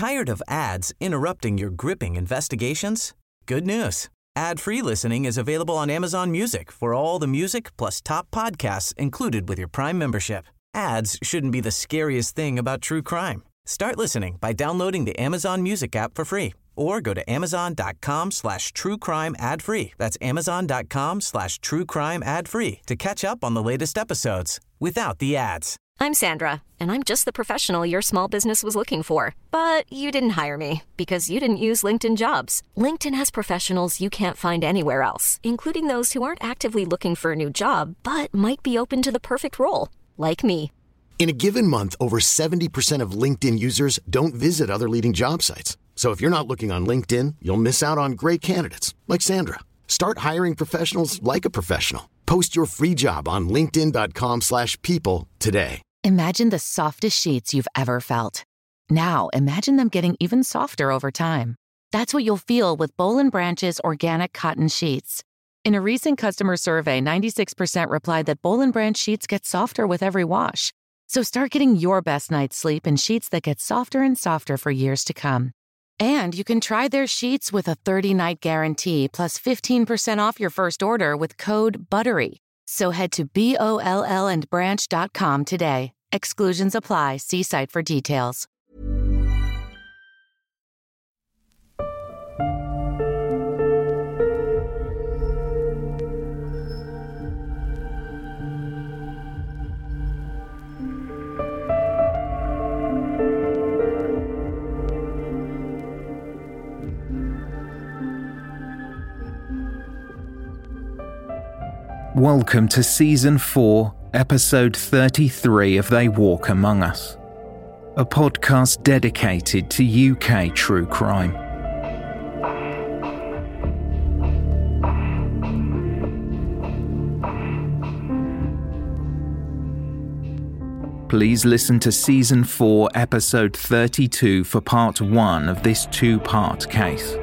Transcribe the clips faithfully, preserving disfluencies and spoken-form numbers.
Tired of ads interrupting your gripping investigations? Good news. Ad-free listening is available on Amazon Music for all the music plus top podcasts included with your Prime membership. Ads shouldn't be the scariest thing about true crime. Start listening by downloading the Amazon Music app for free or go to amazon.com slash true crime ad free. That's amazon.com slash true crime ad free to catch up on the latest episodes without the ads. I'm Sandra, and I'm just the professional your small business was looking for. But you didn't hire me because you didn't use LinkedIn Jobs. LinkedIn has professionals you can't find anywhere else, including those who aren't actively looking for a new job, but might be open to the perfect role, like me. In a given month, over seventy percent of LinkedIn users don't visit other leading job sites. So if you're not looking on LinkedIn, you'll miss out on great candidates like Sandra. Start hiring professionals like a professional. Post your free job on linkedin.com slash people today. Imagine the softest sheets you've ever felt. Now imagine them getting even softer over time. That's what you'll feel with Boll and Branch's organic cotton sheets. In a recent customer survey, ninety-six percent replied that Boll and Branch sheets get softer with every wash. So start getting your best night's sleep in sheets that get softer and softer for years to come. And you can try their sheets with a thirty-night guarantee plus fifteen percent off your first order with code BUTTERY. So head to B O L L and branch dot com today. Exclusions apply. See site for details. Welcome to Season four, Episode thirty-three of They Walk Among Us, a podcast dedicated to U K true crime. Please listen to Season four, Episode thirty-two for Part one of this two-part case.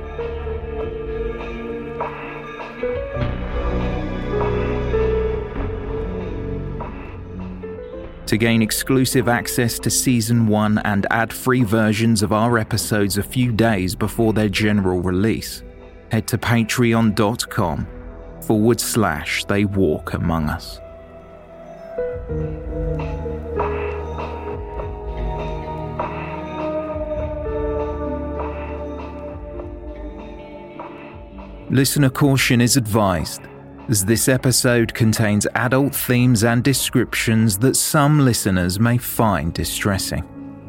To gain exclusive access to Season one and ad-free versions of our episodes a few days before their general release, head to patreon.com forward slash They Walk Among Us. Listener caution is advised, as this episode contains adult themes and descriptions that some listeners may find distressing.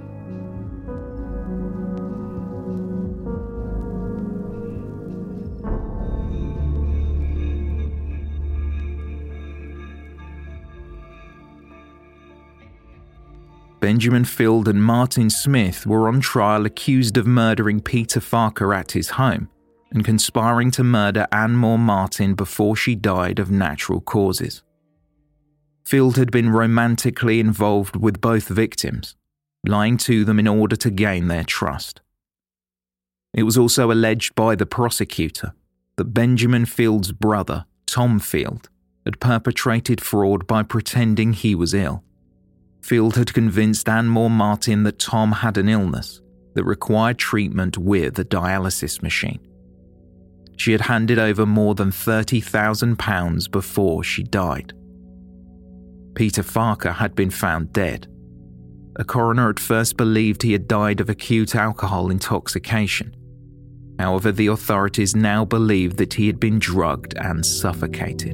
Benjamin Field and Martin Smith were on trial accused of murdering Peter Farker at his home and conspiring to murder Anne-Maure Martin before she died of natural causes. Field had been romantically involved with both victims, lying to them in order to gain their trust. It was also alleged by the prosecutor that Benjamin Field's brother, Tom Field, had perpetrated fraud by pretending he was ill. Field had convinced Anne-Maure Martin that Tom had an illness that required treatment with a dialysis machine. She had handed over more than thirty thousand pounds before she died. Peter Farker had been found dead. A coroner at first believed he had died of acute alcohol intoxication. However, the authorities now believe that he had been drugged and suffocated.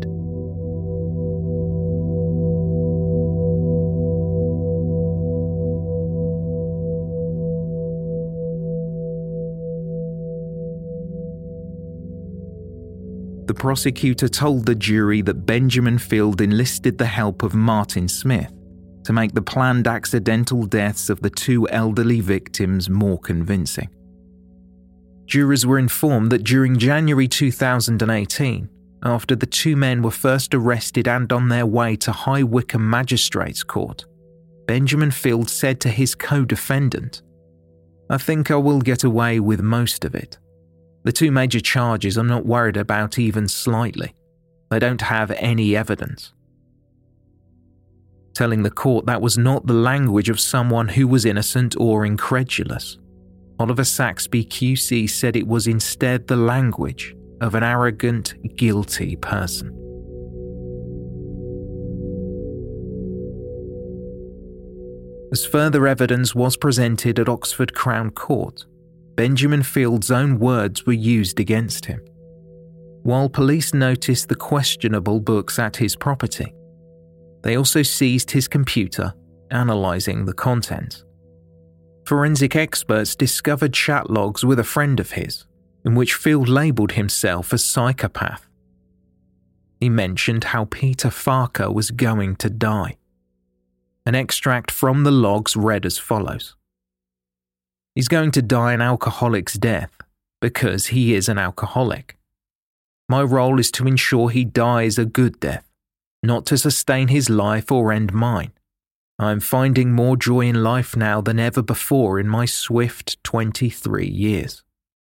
The prosecutor told the jury that Benjamin Field enlisted the help of Martin Smith to make the planned accidental deaths of the two elderly victims more convincing. Jurors were informed that during January two thousand eighteen, after the two men were first arrested and on their way to High Wycombe Magistrates Court, Benjamin Field said to his co-defendant, "I think I will get away with most of it. The two major charges I'm not worried about even slightly. They don't have any evidence." Telling the court that was not the language of someone who was innocent or incredulous. Oliver Saxby Q C said it was instead the language of an arrogant, guilty person. As further evidence was presented at Oxford Crown Court, Benjamin Field's own words were used against him. While police noticed the questionable books at his property, they also seized his computer, analysing the contents. Forensic experts discovered chat logs with a friend of his, in which Field labelled himself as psychopath. He mentioned how Peter Farker was going to die. An extract from the logs read as follows. He's going to die an alcoholic's death because he is an alcoholic. My role is to ensure he dies a good death, not to sustain his life or end mine. I am finding more joy in life now than ever before in my swift twenty-three years.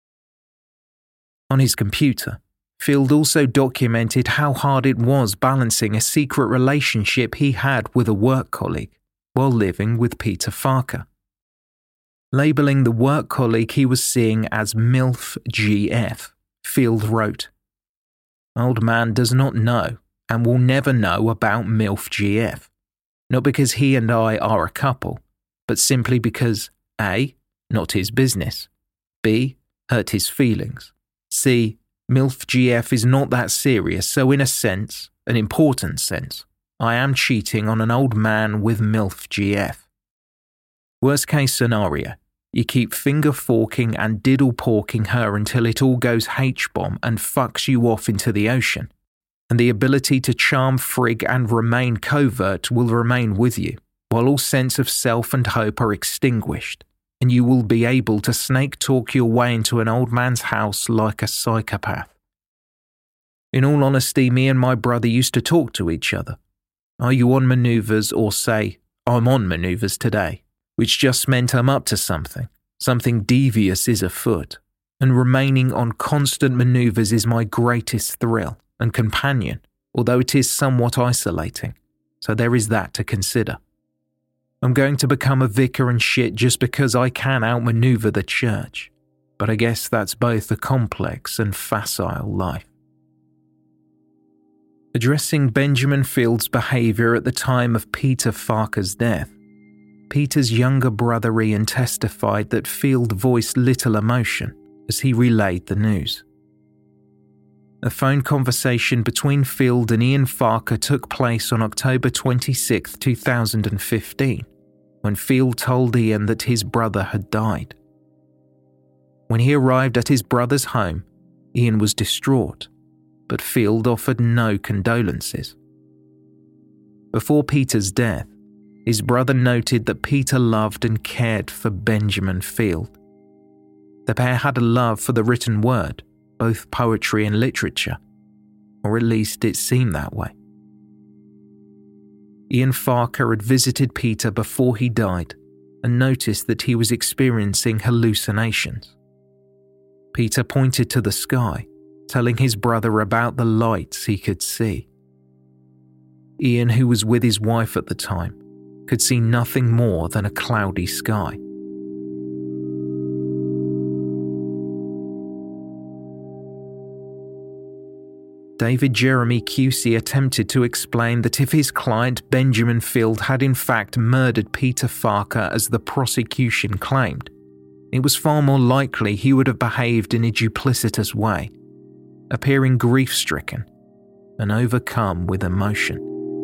On his computer, Field also documented how hard it was balancing a secret relationship he had with a work colleague while living with Peter Farker. Labelling the work colleague he was seeing as MILF G F, Field wrote, "Old man does not know and will never know about MILF G F, not because he and I are a couple, but simply because A. Not his business, B. Hurt his feelings, C. MILF G F is not that serious, so in a sense, an important sense, I am cheating on an old man with MILF G F. Worst case scenario, you keep finger forking and diddle porking her until it all goes H-bomb and fucks you off into the ocean, and the ability to charm, frig and remain covert will remain with you, while all sense of self and hope are extinguished, and you will be able to snake talk your way into an old man's house like a psychopath. In all honesty, me and my brother used to talk to each other. Are you on manoeuvres, or say, I'm on manoeuvres today, which just meant I'm up to something, something devious is afoot, and remaining on constant manoeuvres is my greatest thrill and companion, although it is somewhat isolating, so there is that to consider. I'm going to become a vicar and shit just because I can outmaneuver the church, but I guess that's both a complex and facile life." Addressing Benjamin Field's behaviour at the time of Peter Farker's death, Peter's younger brother Ian testified that Field voiced little emotion as he relayed the news. A phone conversation between Field and Ian Farker took place on October twenty-sixth, two thousand fifteen, when Field told Ian that his brother had died. When he arrived at his brother's home, Ian was distraught, but Field offered no condolences. Before Peter's death, his brother noted that Peter loved and cared for Benjamin Field. The pair had a love for the written word, both poetry and literature, or at least it seemed that way. Ian Farker had visited Peter before he died and noticed that he was experiencing hallucinations. Peter pointed to the sky, telling his brother about the lights he could see. Ian, who was with his wife at the time, could see nothing more than a cloudy sky. David Jeremy Q C attempted to explain that if his client Benjamin Field had in fact murdered Peter Farker as the prosecution claimed, it was far more likely he would have behaved in a duplicitous way, appearing grief-stricken and overcome with emotion.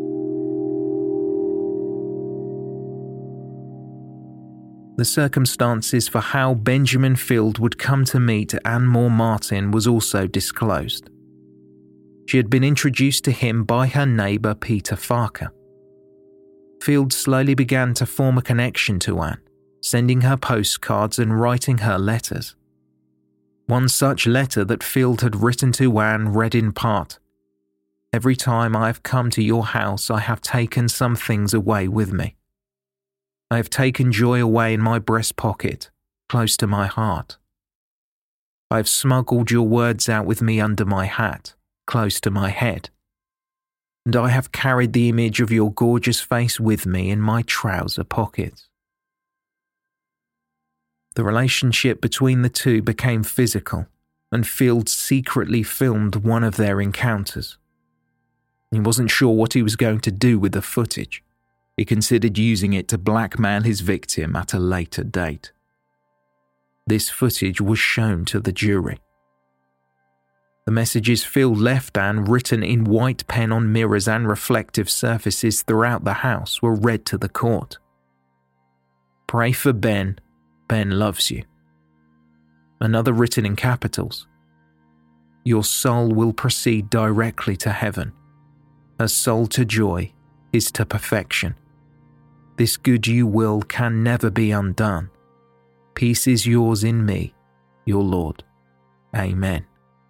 The circumstances for how Benjamin Field would come to meet Anne-Maure Martin was also disclosed. She had been introduced to him by her neighbour Peter Farker. Field slowly began to form a connection to Anne, sending her postcards and writing her letters. One such letter that Field had written to Anne read in part, "Every time I have come to your house, I have taken some things away with me. I have taken joy away in my breast pocket, close to my heart. I have smuggled your words out with me under my hat, close to my head. And I have carried the image of your gorgeous face with me in my trouser pockets." The relationship between the two became physical, and Field secretly filmed one of their encounters. He wasn't sure what he was going to do with the footage. He considered using it to blackmail his victim at a later date. This footage was shown to the jury. The messages Field left Anne, written in white pen on mirrors and reflective surfaces throughout the house, were read to the court. "Pray for Ben. Ben loves you." Another written in capitals. "Your soul will proceed directly to heaven. Her soul to joy is to perfection. This good you will can never be undone. Peace is yours in me, your Lord. Amen."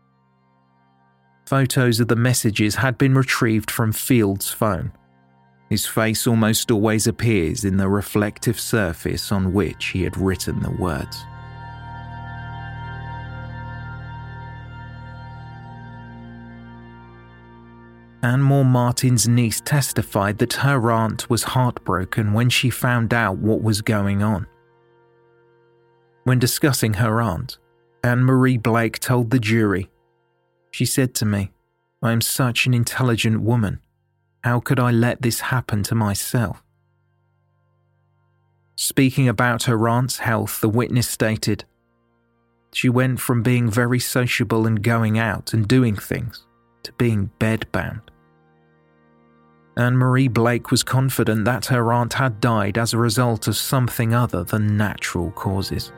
Photos of the messages had been retrieved from Field's phone. His face almost always appears in the reflective surface on which he had written the words. Anne-Maure Martin's niece testified that her aunt was heartbroken when she found out what was going on. When discussing her aunt, Anne-Marie Blake told the jury, "She said to me, 'I am such an intelligent woman. How could I let this happen to myself?'" Speaking about her aunt's health, the witness stated, "She went from being very sociable and going out and doing things to being bedbound." Anne-Marie Blake was confident that her aunt had died as a result of something other than natural causes.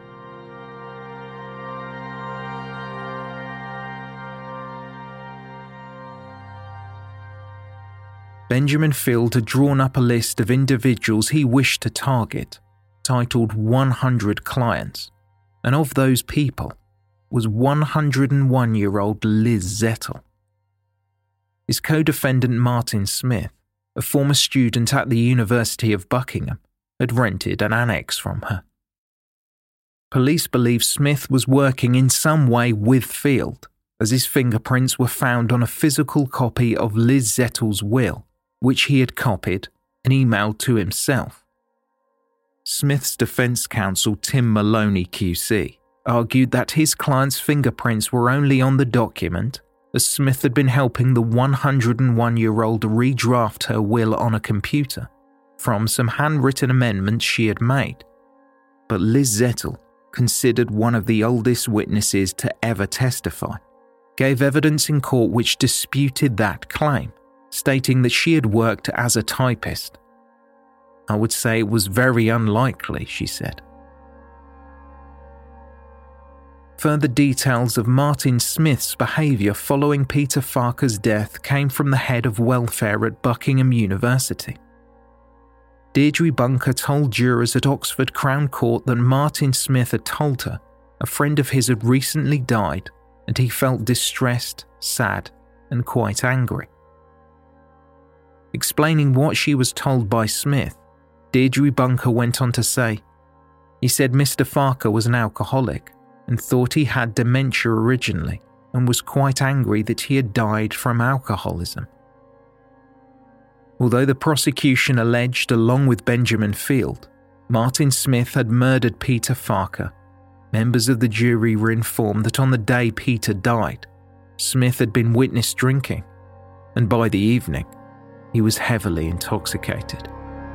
Benjamin Field had drawn up a list of individuals he wished to target, titled one hundred clients, and of those people was one hundred one-year-old Liz Zettel. His co-defendant Martin Smith, a former student at the University of Buckingham, had rented an annex from her. Police believe Smith was working in some way with Field, as his fingerprints were found on a physical copy of Liz Zettel's will, which he had copied and emailed to himself. Smith's defense counsel Tim Maloney Q C argued that his client's fingerprints were only on the document, as Smith had been helping the one hundred one-year-old redraft her will on a computer from some handwritten amendments she had made. But Liz Zettel, considered one of the oldest witnesses to ever testify, gave evidence in court which disputed that claim, stating that she had worked as a typist. "I would say it was very unlikely," she said. Further details of Martin Smith's behaviour following Peter Farker's death came from the head of welfare at Buckingham University. Deirdre Bunker told jurors at Oxford Crown Court that Martin Smith had told her a friend of his had recently died and he felt distressed, sad, and quite angry. Explaining what she was told by Smith, Deirdre Bunker went on to say, "He said Mister Farker was an alcoholic and thought he had dementia originally and was quite angry that he had died from alcoholism." Although the prosecution alleged, along with Benjamin Field, Martin Smith had murdered Peter Farker, members of the jury were informed that on the day Peter died, Smith had been witnessed drinking, and by the evening, he was heavily intoxicated.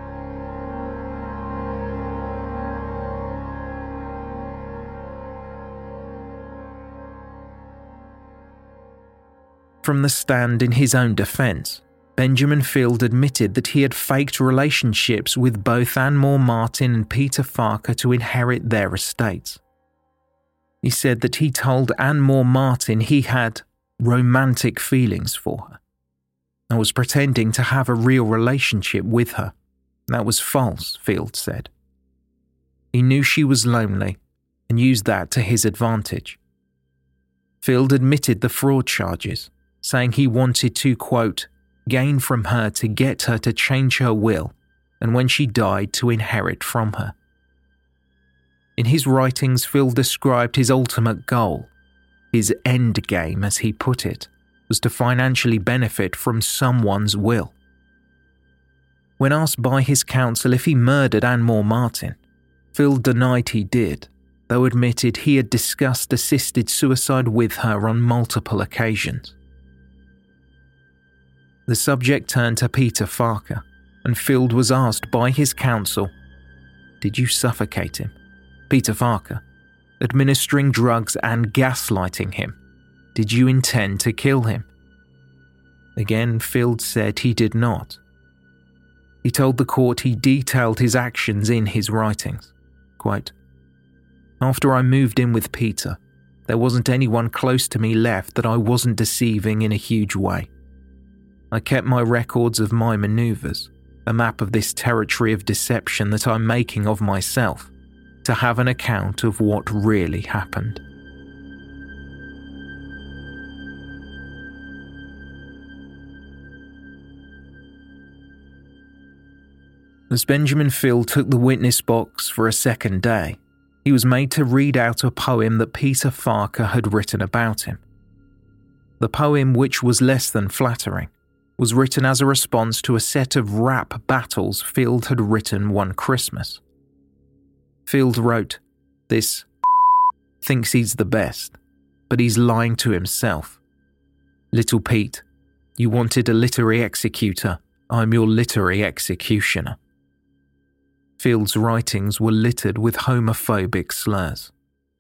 From the stand in his own defence, Benjamin Field admitted that he had faked relationships with both Anne-Maure Martin and Peter Farker to inherit their estates. He said that he told Anne-Maure Martin he had romantic feelings for her and was pretending to have a real relationship with her. That was false, Field said. He knew she was lonely and used that to his advantage. Field admitted the fraud charges, saying he wanted to, quote, gain from her to get her to change her will, and when she died to inherit from her. In his writings, Field described his ultimate goal, his end game as he put it, was to financially benefit from someone's will. When asked by his counsel if he murdered Anne-Maure Martin, Field denied he did, though admitted he had discussed assisted suicide with her on multiple occasions. The subject turned to Peter Farker, and Field was asked by his counsel, "Did you suffocate him?" Peter Farker, administering drugs and gaslighting him. "Did you intend to kill him?" Again, Field said he did not. He told the court he detailed his actions in his writings. Quote, "After I moved in with Peter, there wasn't anyone close to me left that I wasn't deceiving in a huge way. I kept my records of my maneuvers, a map of this territory of deception that I'm making of myself, to have an account of what really happened." As Benjamin Field took the witness box for a second day, he was made to read out a poem that Peter Farker had written about him. The poem, which was less than flattering, was written as a response to a set of rap battles Field had written one Christmas. Field wrote, "This thinks he's the best, but he's lying to himself. Little Pete, you wanted a literary executor, I'm your literary executioner." Field's writings were littered with homophobic slurs.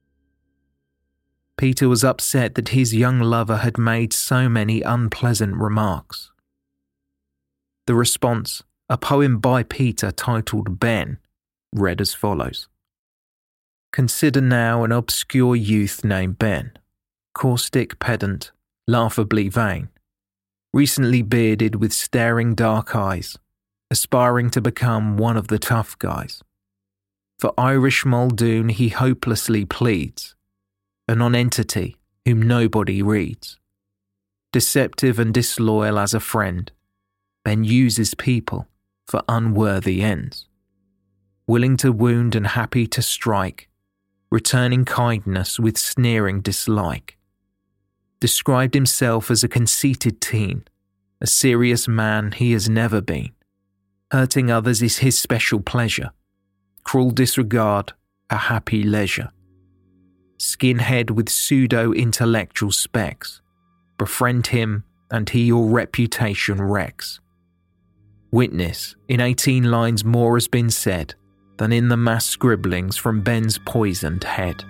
Peter was upset that his young lover had made so many unpleasant remarks. The response, a poem by Peter titled Ben, read as follows. "Consider now an obscure youth named Ben, caustic pedant, laughably vain, recently bearded with staring dark eyes, aspiring to become one of the tough guys. For Irish Muldoon he hopelessly pleads, a nonentity whom nobody reads. Deceptive and disloyal as a friend, Ben uses people for unworthy ends. Willing to wound and happy to strike, returning kindness with sneering dislike. Described himself as a conceited teen, a serious man he has never been. Hurting others is his special pleasure. Cruel disregard, a happy leisure. Skinhead with pseudo-intellectual specs. Befriend him and he your reputation wrecks. Witness, in eighteen lines more has been said than in the mass scribblings from Ben's poisoned head."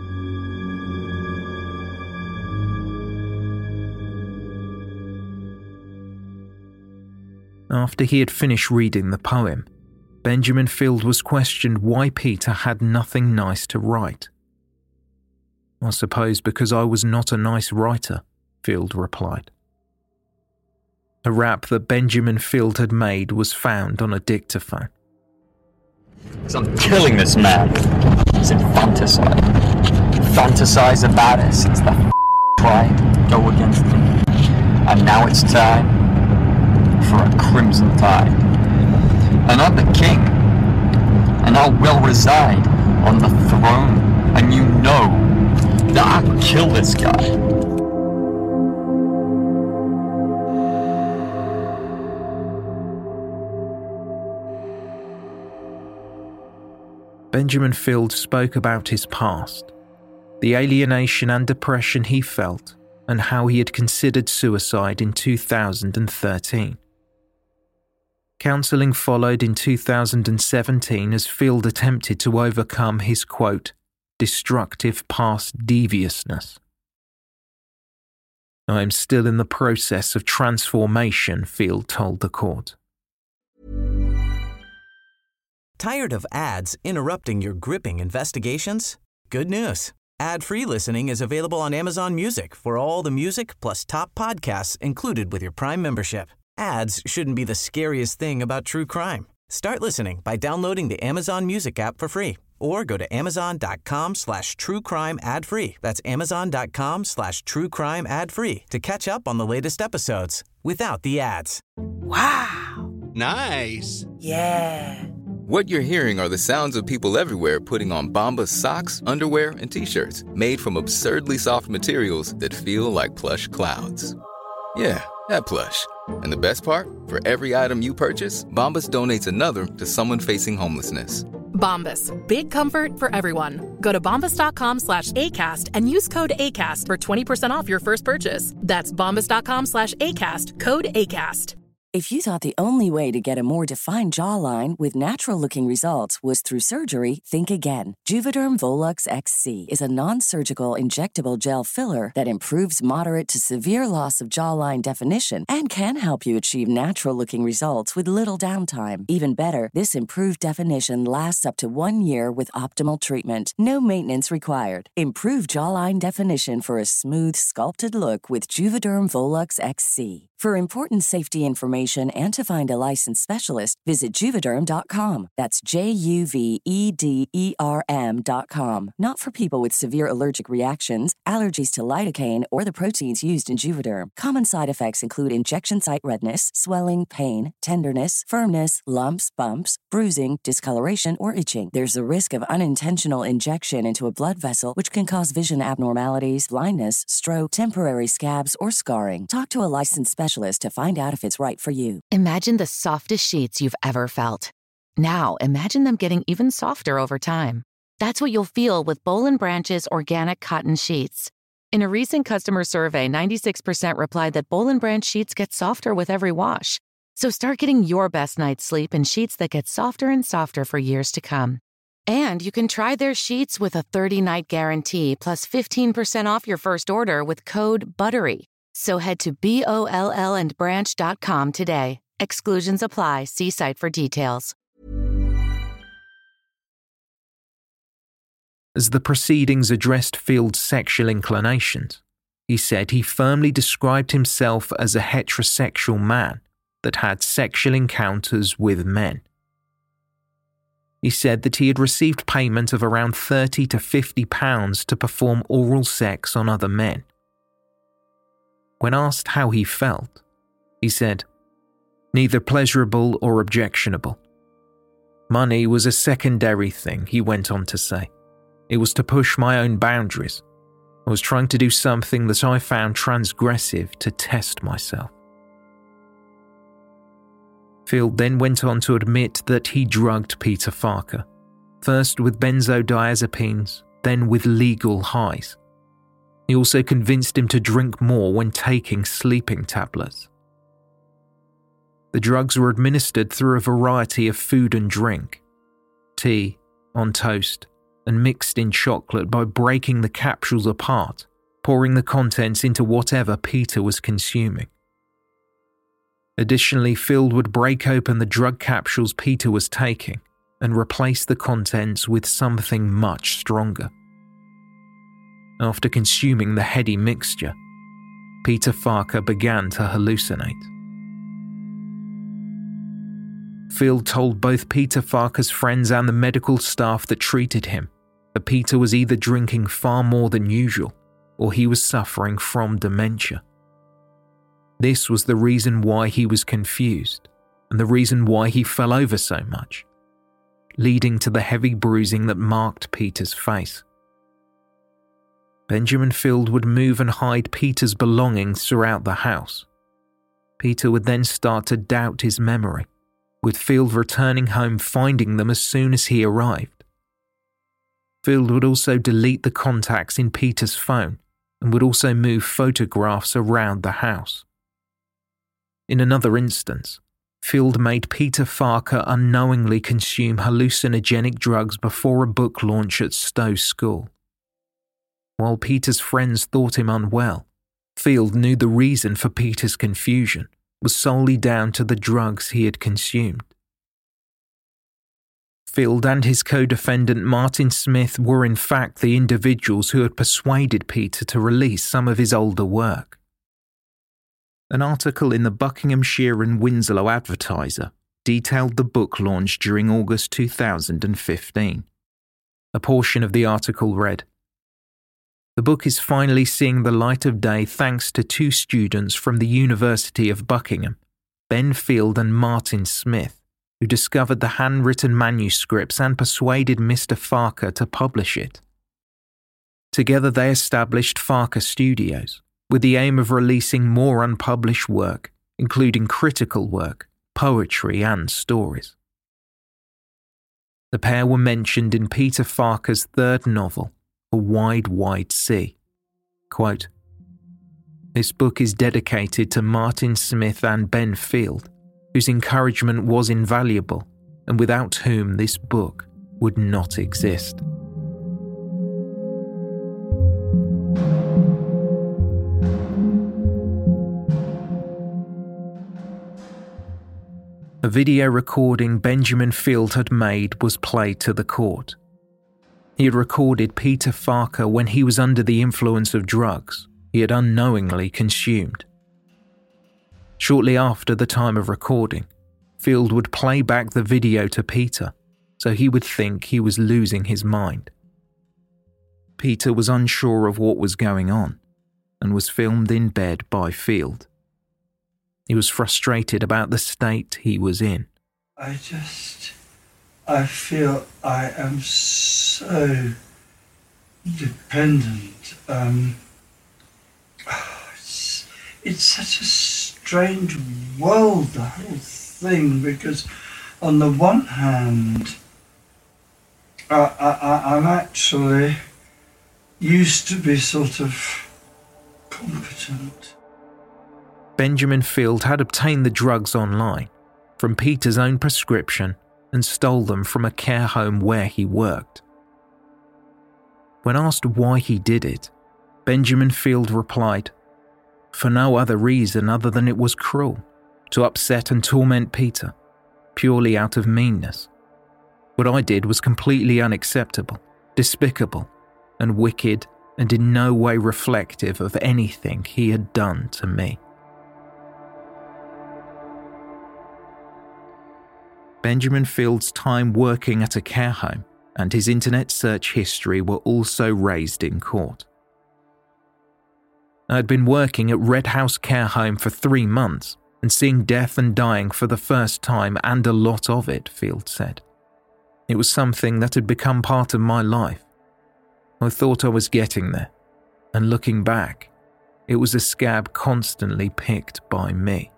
After he had finished reading the poem, Benjamin Field was questioned why Peter had nothing nice to write. "I suppose because I was not a nice writer," Field replied. A rap that Benjamin Field had made was found on a dictaphone. "I'm killing this man. He's infanticide. Fantasize about it since the f- tried to go against me. And now it's time for a crimson tide. And I'm the king. And I will reside on the throne. And you know that I can kill this guy." Benjamin Field spoke about his past, the alienation and depression he felt, and how he had considered suicide in two thousand thirteen. Counselling followed in two thousand seventeen as Field attempted to overcome his, quote, destructive past deviousness. "I am still in the process of transformation," Field told the court. Tired of ads interrupting your gripping investigations? Good news. Ad-free listening is available on Amazon Music for all the music plus top podcasts included with your Prime membership. Ads shouldn't be the scariest thing about true crime. Start listening by downloading the Amazon Music app for free or go to amazon.com slash true crime ad free. That's amazon.com slash true crime ad free to catch up on the latest episodes without the ads. Wow. Nice. Yeah. What you're hearing are the sounds of people everywhere putting on Bombas socks, underwear, and T-shirts made from absurdly soft materials that feel like plush clouds. Yeah, that plush. And the best part? For every item you purchase, Bombas donates another to someone facing homelessness. Bombas. Big comfort for everyone. Go to bombas.com slash ACAST and use code ACAST for twenty percent off your first purchase. That's bombas.com slash ACAST. Code ACAST. If you thought the only way to get a more defined jawline with natural-looking results was through surgery, think again. Juvederm Volux X C is a non-surgical injectable gel filler that improves moderate to severe loss of jawline definition and can help you achieve natural-looking results with little downtime. Even better, this improved definition lasts up to one year with optimal treatment. No maintenance required. Improve jawline definition for a smooth, sculpted look with Juvederm Volux X C. For important safety information and to find a licensed specialist, visit Juvederm dot com. That's J U V E D E R M dot com. Not for people with severe allergic reactions, allergies to lidocaine, or the proteins used in Juvederm. Common side effects include injection site redness, swelling, pain, tenderness, firmness, lumps, bumps, bruising, discoloration, or itching. There's a risk of unintentional injection into a blood vessel, which can cause vision abnormalities, blindness, stroke, temporary scabs, or scarring. Talk to a licensed specialist to find out if it's right for you. Imagine the softest sheets you've ever felt. Now, imagine them getting even softer over time. That's what you'll feel with Boll and Branch's organic cotton sheets. In a recent customer survey, ninety-six percent replied that Boll and Branch sheets get softer with every wash. So start getting your best night's sleep in sheets that get softer and softer for years to come. And you can try their sheets with a thirty-night guarantee plus fifteen percent off your first order with code BUTTERY. So head to B O L L and branch dot com today. Exclusions apply. See site for details. As the proceedings addressed Field's sexual inclinations, he said he firmly described himself as a heterosexual man that had sexual encounters with men. He said that he had received payment of around thirty to fifty pounds to perform oral sex on other men. When asked how he felt, he said, "Neither pleasurable or objectionable. Money was a secondary thing," he went on to say. "It was to push my own boundaries. I was trying to do something that I found transgressive to test myself." Field then went on to admit that he drugged Peter Farker, first with benzodiazepines, then with legal highs. He also convinced him to drink more when taking sleeping tablets. The drugs were administered through a variety of food and drink, tea, on toast, and mixed in chocolate by breaking the capsules apart, pouring the contents into whatever Peter was consuming. Additionally, Field would break open the drug capsules Peter was taking and replace the contents with something much stronger. After consuming the heady mixture, Peter Farker began to hallucinate. Field told both Peter Farker's friends and the medical staff that treated him that Peter was either drinking far more than usual or he was suffering from dementia. This was the reason why he was confused and the reason why he fell over so much, leading to the heavy bruising that marked Peter's face. Benjamin Field would move and hide Peter's belongings throughout the house. Peter would then start to doubt his memory, with Field returning home finding them as soon as he arrived. Field would also delete the contacts in Peter's phone and would also move photographs around the house. In another instance, Field made Peter Farker unknowingly consume hallucinogenic drugs before a book launch at Stowe School. While Peter's friends thought him unwell, Field knew the reason for Peter's confusion was solely down to the drugs he had consumed. Field and his co-defendant Martin Smith were in fact the individuals who had persuaded Peter to release some of his older work. An article in the Buckinghamshire and Winslow Advertiser detailed the book launch during August two thousand fifteen. A portion of the article read, "The book is finally seeing the light of day thanks to two students from the University of Buckingham, Ben Field and Martin Smith, who discovered the handwritten manuscripts and persuaded Mister Farker to publish it. Together they established Farker Studios, with the aim of releasing more unpublished work, including critical work, poetry and stories." The pair were mentioned in Peter Farker's third novel, A Wide, Wide Sea. Quote, "This book is dedicated to Martin Smith and Ben Field, whose encouragement was invaluable and without whom this book would not exist." A video recording Benjamin Field had made was played to the court. He had recorded Peter Farker when he was under the influence of drugs he had unknowingly consumed. Shortly after the time of recording, Field would play back the video to Peter so he would think he was losing his mind. Peter was unsure of what was going on and was filmed in bed by Field. He was frustrated about the state he was in. I just, I feel I am so dependent. Um, it's, it's such a strange world, the whole thing, because on the one hand, I, I, I'm actually used to be sort of competent. Benjamin Field had obtained the drugs online from Peter's own prescription and stole them from a care home where he worked. When asked why he did it, Benjamin Field replied, "For no other reason other than it was cruel, to upset and torment Peter, purely out of meanness. What I did was completely unacceptable, despicable, and wicked, and in no way reflective of anything he had done to me." Benjamin Field's time working at a care home and his internet search history were also raised in court. "I had been working at Red House Care Home for three months and seeing death and dying for the first time, and a lot of it," Field said. "It was something that had become part of my life. I thought I was getting there, and looking back, it was a scab constantly picked by me."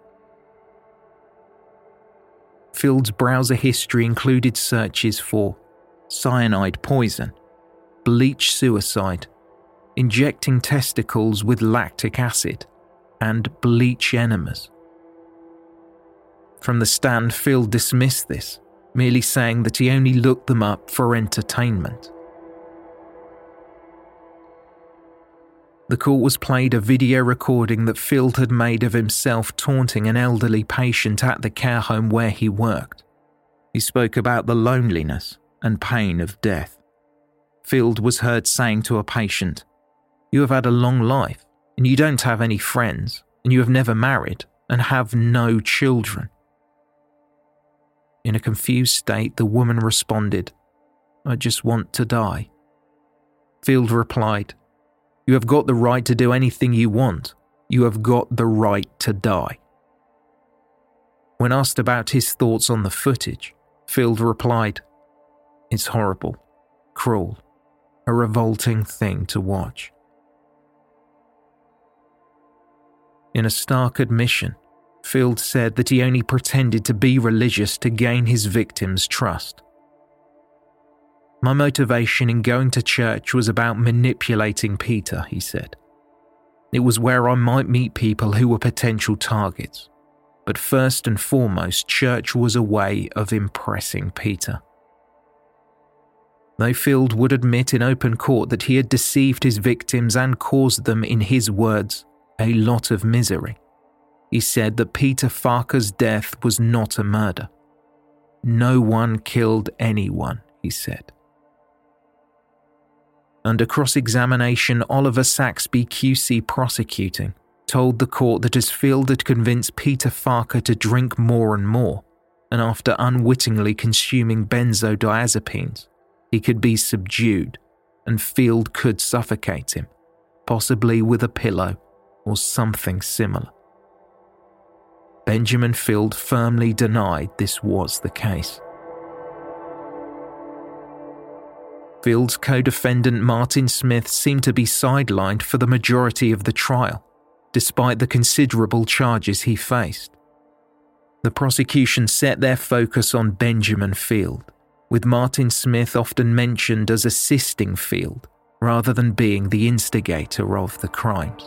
Field's browser history included searches for cyanide poison, bleach suicide, injecting testicles with lactic acid, and bleach enemas. From the stand, Field dismissed this, merely saying that he only looked them up for entertainment. The court was played a video recording that Field had made of himself taunting an elderly patient at the care home where he worked. He spoke about the loneliness and pain of death. Field was heard saying to a patient, "You have had a long life, and you don't have any friends, and you have never married, and have no children." In a confused state, the woman responded, "I just want to die." Field replied, "You have got the right to do anything you want. You have got the right to die." When asked about his thoughts on the footage, Field replied, "It's horrible, cruel, a revolting thing to watch." In a stark admission, Field said that he only pretended to be religious to gain his victims' trust. "My motivation in going to church was about manipulating Peter," he said. "It was where I might meet people who were potential targets. But first and foremost, church was a way of impressing Peter." Though Field would admit in open court that he had deceived his victims and caused them, in his words, a lot of misery, he said that Peter Farker's death was not a murder. "No one killed anyone," he said. Under cross-examination, Oliver Saxby, Q C prosecuting, told the court that as Field had convinced Peter Farker to drink more and more, and after unwittingly consuming benzodiazepines, he could be subdued, and Field could suffocate him, possibly with a pillow or something similar. Benjamin Field firmly denied this was the case. Field's co-defendant Martin Smith seemed to be sidelined for the majority of the trial, despite the considerable charges he faced. The prosecution set their focus on Benjamin Field, with Martin Smith often mentioned as assisting Field rather than being the instigator of the crimes.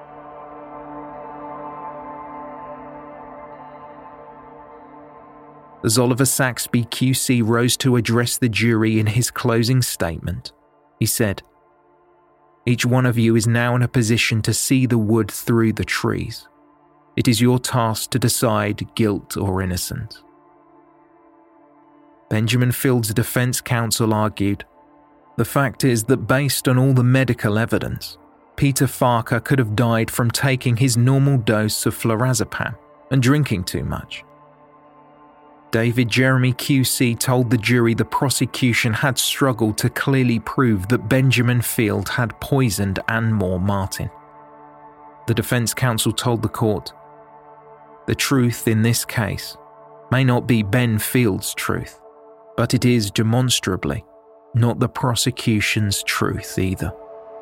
As Oliver Saxby Q C rose to address the jury in his closing statement, he said, "Each one of you is now in a position to see the wood through the trees. It is your task to decide guilt or innocence." Benjamin Field's defense counsel argued, "The fact is that based on all the medical evidence, Peter Farker could have died from taking his normal dose of flurazepam and drinking too much." David Jeremy Q C told the jury the prosecution had struggled to clearly prove that Benjamin Field had poisoned Anne-Maure Martin. The defense counsel told the court, "The truth in this case may not be Ben Field's truth, but it is demonstrably not the prosecution's truth either."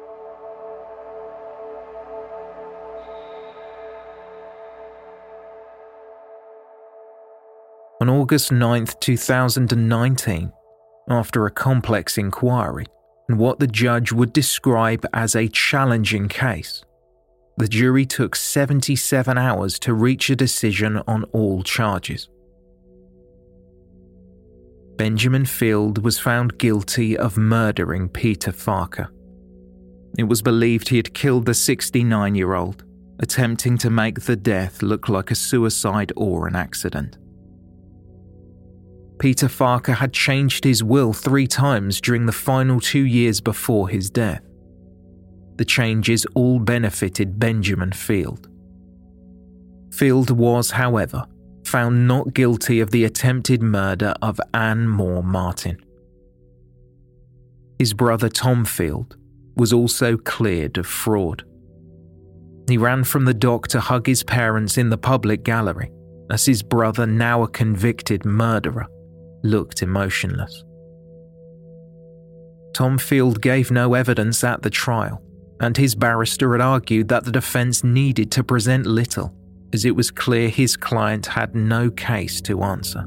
On August ninth, two thousand nineteen, after a complex inquiry and what the judge would describe as a challenging case, the jury took seventy-seven hours to reach a decision on all charges. Benjamin Field was found guilty of murdering Peter Farker. It was believed he had killed the sixty-nine-year-old, attempting to make the death look like a suicide or an accident. Peter Farker had changed his will three times during the final two years before his death. The changes all benefited Benjamin Field. Field was, however, found not guilty of the attempted murder of Anne-Maure Martin. His brother Tom Field was also cleared of fraud. He ran from the dock to hug his parents in the public gallery as his brother, now a convicted murderer, looked emotionless. Tom Field gave no evidence at the trial, and his barrister had argued that the defence needed to present little, as it was clear his client had no case to answer.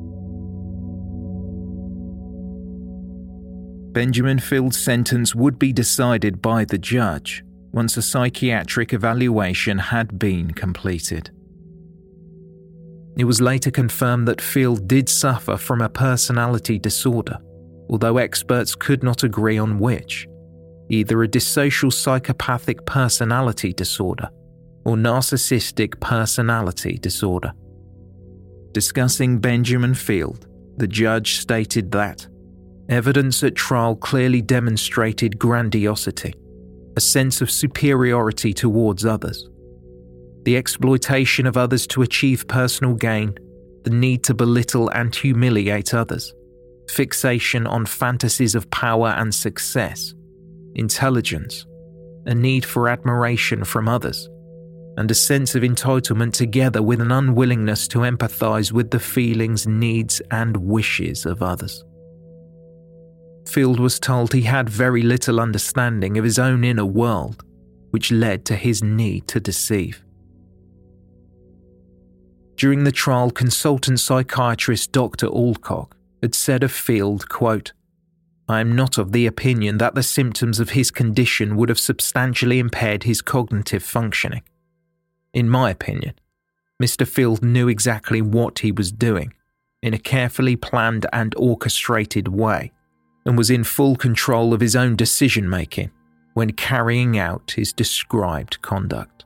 Benjamin Field's sentence would be decided by the judge once a psychiatric evaluation had been completed. It was later confirmed that Field did suffer from a personality disorder, although experts could not agree on which, either a dissocial psychopathic personality disorder or narcissistic personality disorder. Discussing Benjamin Field, the judge stated that evidence at trial clearly demonstrated grandiosity, a sense of superiority towards others, the exploitation of others to achieve personal gain, the need to belittle and humiliate others, fixation on fantasies of power and success, intelligence, a need for admiration from others, and a sense of entitlement together with an unwillingness to empathise with the feelings, needs and wishes of others. Field was told he had very little understanding of his own inner world, which led to his need to deceive. During the trial, consultant psychiatrist Doctor Alcock had said of Field, quote, "I am not of the opinion that the symptoms of his condition would have substantially impaired his cognitive functioning. In my opinion, Mister Field knew exactly what he was doing, in a carefully planned and orchestrated way, and was in full control of his own decision-making when carrying out his described conduct."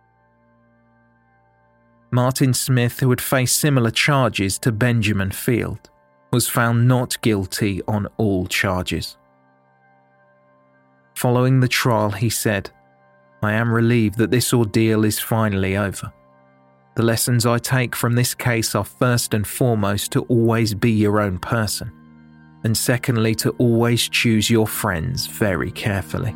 Martin Smith, who had faced similar charges to Benjamin Field, was found not guilty on all charges. Following the trial, he said, "I am relieved that this ordeal is finally over. The lessons I take from this case are first and foremost to always be your own person, and secondly to always choose your friends very carefully."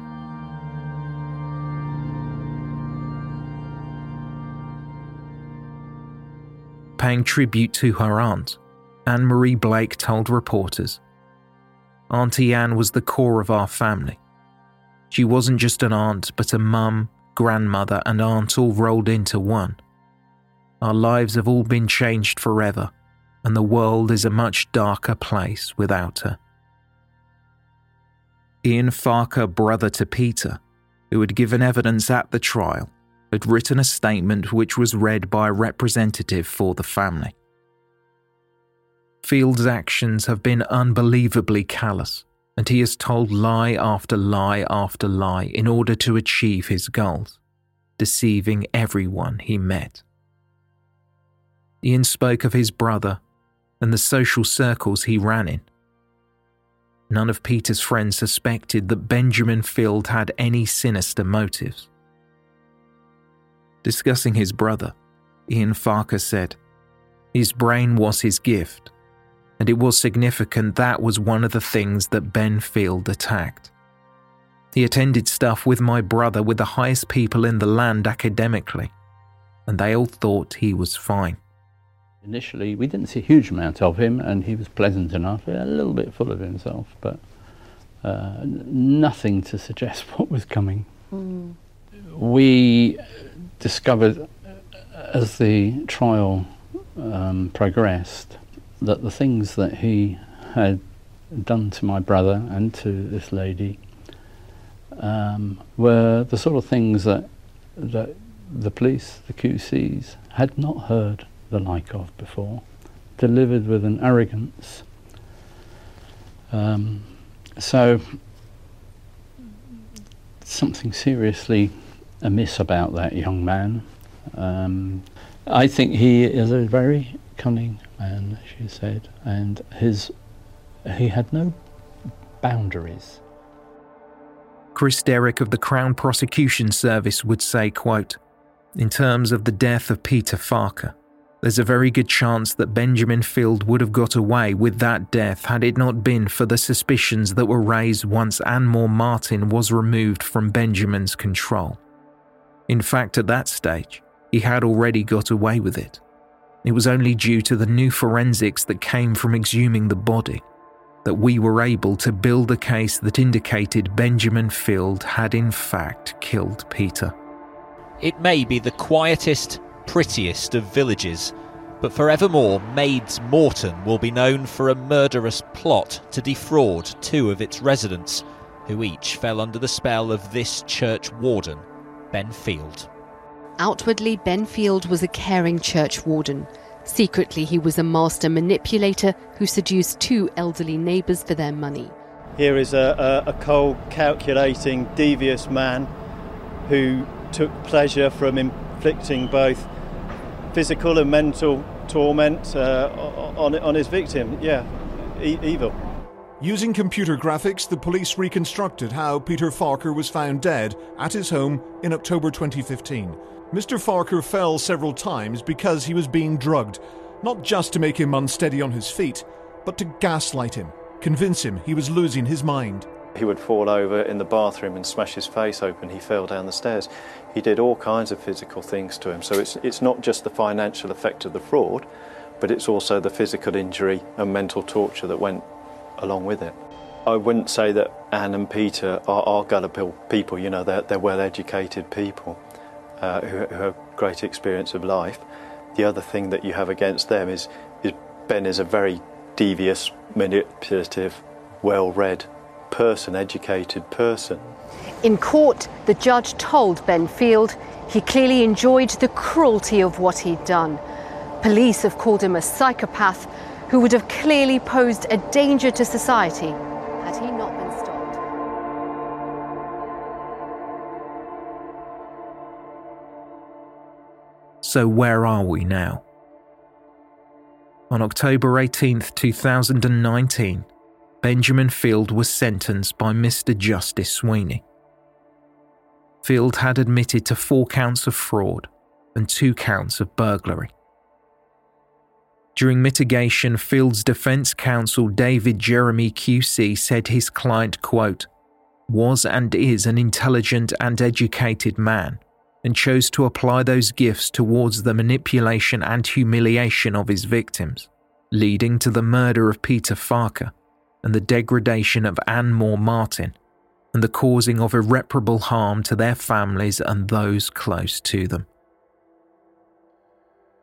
Paying tribute to her aunt, Anne-Marie Blake told reporters, "Auntie Anne was the core of our family. She wasn't just an aunt, but a mum, grandmother and aunt all rolled into one. Our lives have all been changed forever, and the world is a much darker place without her. Ian Farker, brother to Peter, who had given evidence at the trial, had written a statement which was read by a representative for the family. Field's actions have been unbelievably callous, and he has told lie after lie after lie in order to achieve his goals, deceiving everyone he met. Ian spoke of his brother and the social circles he ran in. None of Peter's friends suspected that Benjamin Field had any sinister motives. Discussing his brother, Ian Farker said, "His brain was his gift, and it was significant that was one of the things that Ben Field attacked. He attended stuff with my brother with the highest people in the land academically, and they all thought he was fine." Initially, we didn't see a huge amount of him, and he was pleasant enough, a little bit full of himself, but uh, nothing to suggest what was coming. Mm. We discovered, as the trial um, progressed, that the things that he had done to my brother and to this lady um, were the sort of things that, that the police, the Q Cs, had not heard the like of before, delivered with an arrogance. Um, so something seriously amiss about that young man. Um, I think he is a very cunning man, as you said, and his he had no boundaries. Chris Derrick of the Crown Prosecution Service would say, quote, "In terms of the death of Peter Farker, there's a very good chance that Benjamin Field would have got away with that death had it not been for the suspicions that were raised once Anmore Martin was removed from Benjamin's control. In fact, at that stage, he had already got away with it. It was only due to the new forensics that came from exhuming the body that we were able to build a case that indicated Benjamin Field had in fact killed Peter." It may be the quietest, prettiest of villages, but forevermore Maids Morton will be known for a murderous plot to defraud two of its residents, who each fell under the spell of this church warden, Ben Field. Outwardly, Ben Field was a caring church warden. Secretly, he was a master manipulator who seduced two elderly neighbours for their money. Here is a, a, a cold, calculating, devious man who took pleasure from inflicting both physical and mental torment uh, on, on his victim. Yeah, e- evil. Using computer graphics, the police reconstructed how Peter Farker was found dead at his home in October twenty fifteen. Mister Farker fell several times because he was being drugged, not just to make him unsteady on his feet, but to gaslight him, convince him he was losing his mind. He would fall over in the bathroom and smash his face open. He fell down the stairs. He did all kinds of physical things to him. So it's it's not just the financial effect of the fraud, but it's also the physical injury and mental torture that went along with it. I wouldn't say that Anne and Peter are, are gullible people. You know, they're, they're well-educated people uh, who, who have great experience of life. The other thing that you have against them is, is Ben is a very devious, manipulative, well-read person, educated person. In court, the judge told Ben Field he clearly enjoyed the cruelty of what he'd done. Police have called him a psychopath who would have clearly posed a danger to society had he not been stopped. So where are we now? On October eighteenth, two thousand nineteen, Benjamin Field was sentenced by Mister Justice Sweeney. Field had admitted to four counts of fraud and two counts of burglary. During mitigation, Field's defence counsel David Jeremy Q C said his client, quote, was and is an intelligent and educated man, and chose to apply those gifts towards the manipulation and humiliation of his victims, leading to the murder of Peter Farker and the degradation of Anmore Martin, and the causing of irreparable harm to their families and those close to them.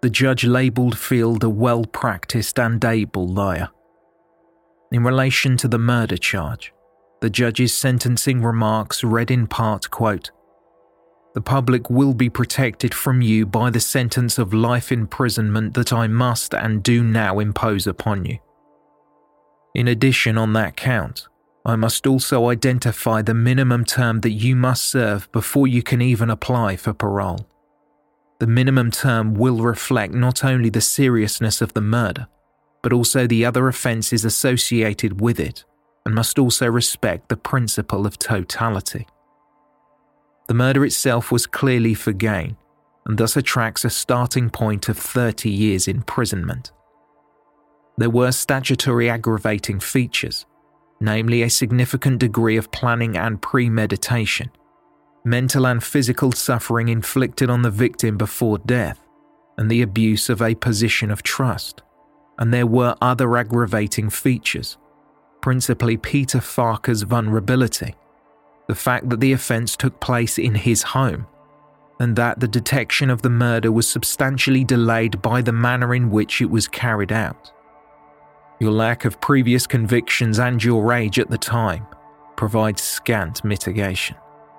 the judge labelled Field a well-practiced and able liar. In relation to the murder charge, the judge's sentencing remarks read in part, quote, "The public will be protected from you by the sentence of life imprisonment that I must and do now impose upon you. In addition, on that count, I must also identify the minimum term that you must serve before you can even apply for parole. The minimum term will reflect not only the seriousness of the murder, but also the other offences associated with it, and must also respect the principle of totality. The murder itself was clearly for gain, and thus attracts a starting point of thirty years imprisonment. There were statutory aggravating features, namely a significant degree of planning and premeditation, mental and physical suffering inflicted on the victim before death, and the abuse of a position of trust. And there were other aggravating features, principally Peter Farker's vulnerability, the fact that the offence took place in his home, and that the detection of the murder was substantially delayed by the manner in which it was carried out. Your lack of previous convictions and your age at the time provides scant mitigation.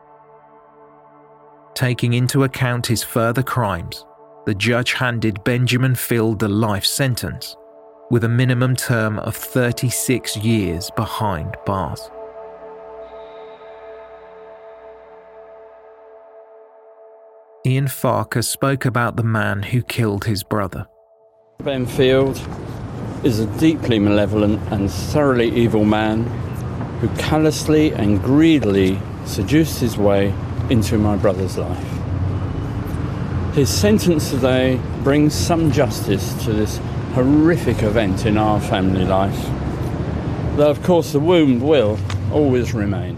Taking into account his further crimes, the judge handed Benjamin Field a life sentence, with a minimum term of thirty-six years behind bars. Ian Farker spoke about the man who killed his brother. Ben Field is a deeply malevolent and thoroughly evil man who callously and greedily seduced his way into my brother's life. His sentence today brings some justice to this horrific event in our family life, though of course the wound will always remain.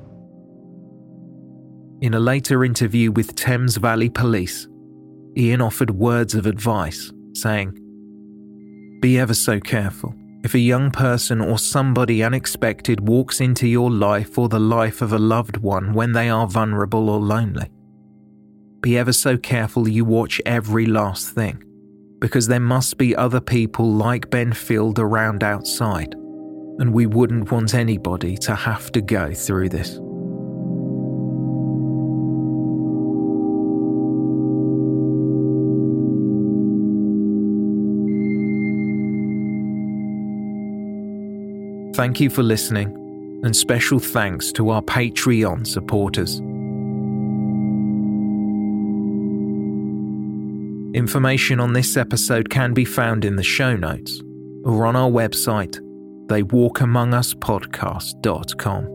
In a later interview with Thames Valley Police, Ian offered words of advice, saying, "Be ever so careful. If a young person or somebody unexpected walks into your life or the life of a loved one when they are vulnerable or lonely, be ever so careful you watch every last thing, because there must be other people like Ben Field around outside, and we wouldn't want anybody to have to go through this." Thank you for listening, and special thanks to our Patreon supporters. Information on this episode can be found in the show notes or on our website, they walk among us podcast dot com.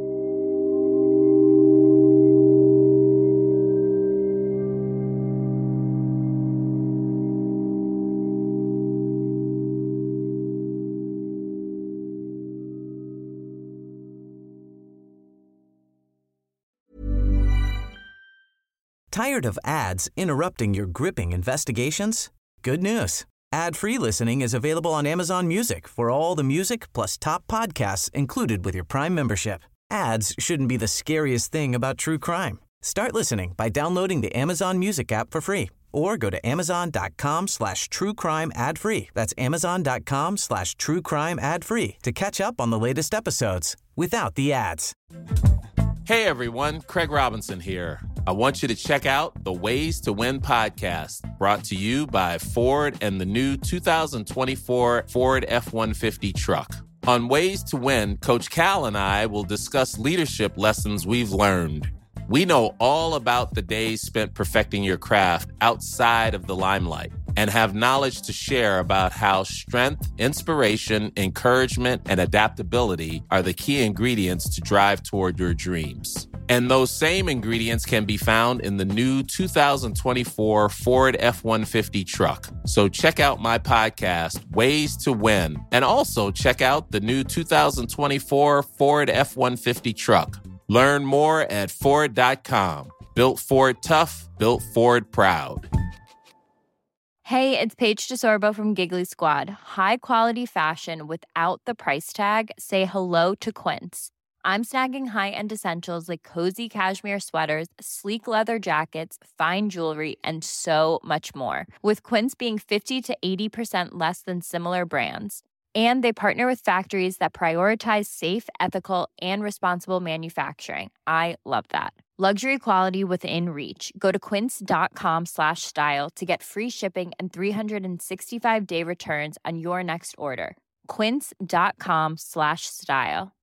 Tired of ads interrupting your gripping investigations? Good news. Ad-free listening is available on Amazon Music for all the music plus top podcasts included with your Prime membership. Ads shouldn't be the scariest thing about true crime. Start listening by downloading the Amazon Music app for free or go to amazon.com slash true crime ad free. That's amazon.com slash true crime ad free to catch up on the latest episodes without the ads. Hey everyone, Craig Robinson here. I want you to check out the Ways to Win podcast, brought to you by Ford and the new two thousand twenty-four Ford F one fifty truck. On Ways to Win, Coach Cal and I will discuss leadership lessons we've learned. We know all about the days spent perfecting your craft outside of the limelight and have knowledge to share about how strength, inspiration, encouragement, and adaptability are the key ingredients to drive toward your dreams. And those same ingredients can be found in the new two thousand twenty-four Ford F one fifty truck. So check out my podcast, Ways to Win, and also check out the new two thousand twenty-four Ford F one fifty truck. Learn more at Ford dot com. Built Ford tough, built Ford proud. Hey, it's Paige DeSorbo from Giggly Squad. High quality fashion without the price tag. Say hello to Quince. I'm snagging high-end essentials like cozy cashmere sweaters, sleek leather jackets, fine jewelry, and so much more. With Quince being fifty to eighty percent less than similar brands. And they partner with factories that prioritize safe, ethical, and responsible manufacturing. I love that. Luxury quality within reach. Go to quince.com slash style to get free shipping and three sixty-five day returns on your next order. Quince.com slash style.